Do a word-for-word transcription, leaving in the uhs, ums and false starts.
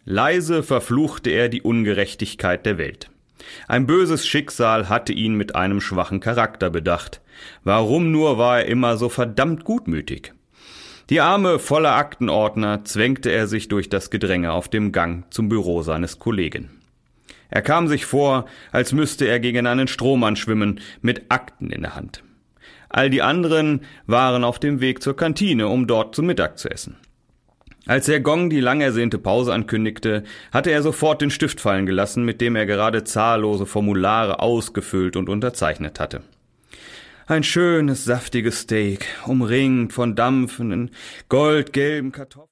Leise verfluchte er die Ungerechtigkeit der Welt. Ein böses Schicksal hatte ihn mit einem schwachen Charakter bedacht. Warum nur war er immer so verdammt gutmütig? Die arme, voller Aktenordner zwängte er sich durch das Gedränge auf dem Gang zum Büro seines Kollegen. Er kam sich vor, als müsste er gegen einen Strohmann schwimmen, mit Akten in der Hand. All die anderen waren auf dem Weg zur Kantine, um dort zu Mittag zu essen. Als der Gong die lang ersehnte Pause ankündigte, hatte er sofort den Stift fallen gelassen, mit dem er gerade zahllose Formulare ausgefüllt und unterzeichnet hatte. Ein schönes, saftiges Steak, umringt von dampfenden, goldgelben Kartoffeln.